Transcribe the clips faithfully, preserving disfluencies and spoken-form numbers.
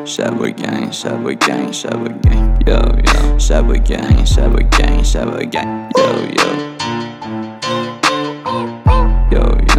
شب و گنگ شب و گنگ شب و گنگ یو یو شب و گنگ شب و گنگ شب و گنگ یو یو یو یو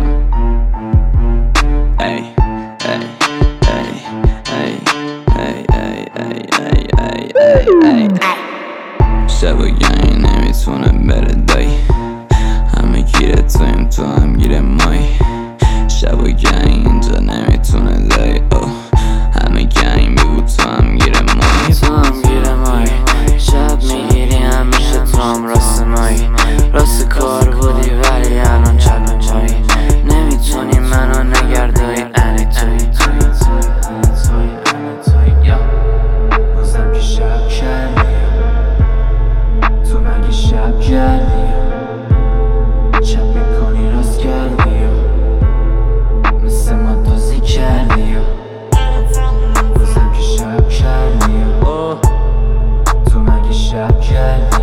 ای ای ای ای ای ای ای ای ای ای شب و گنگ نمیتونه بره دایی، همه گیره تویم تو هم گیره مایی. شب و گنگ اینجا نمیتونه دایی، همه گنگ بگو تو هم گیره مایی. تو هم گیره مایی، شب میگیری همیشه تو هم راست مایی. راست کار بودی ولی الان چپ مایی، نمیتونی منو نگردایی. انی توی توی توی توی انی توی یا بازم که شب کردی، تو مگه شب کردی چپ میکنی راست کردی مثل ما دوزی کردی بازم که شب کردی تو مگه شب کردی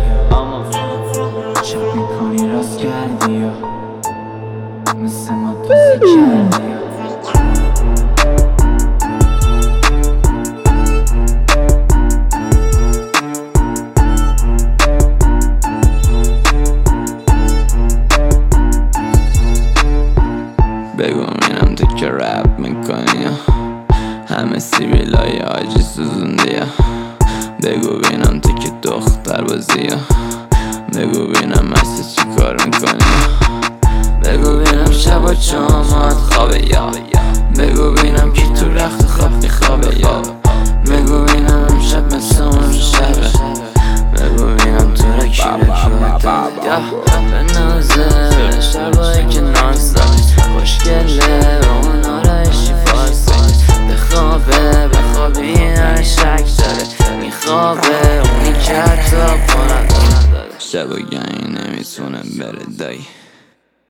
چپ میکنی راست کردی مثل ما دوزی کردی. بگو میرم تو که رپ میکنی یا همه سیبیلای آجی سوزوندی یا بگو بینم تو که دختر بازی یا بگو بینم مسته چی کار میکنی یا بگو بینم شب و چامات خوابه یا بگو بینم کی تو رخت خواب میخوابه یا بگو بینم امشب مثل اون شبه بگو بینم تو را کی را کی یا به نازه شبایی که ناز داد خوشگله و اون آرایشی فارسی بخوابه بخوابی هر شک داره میخوابه اونی که حتی پانه داره. شب و گنگ نمیتونه بره دایی،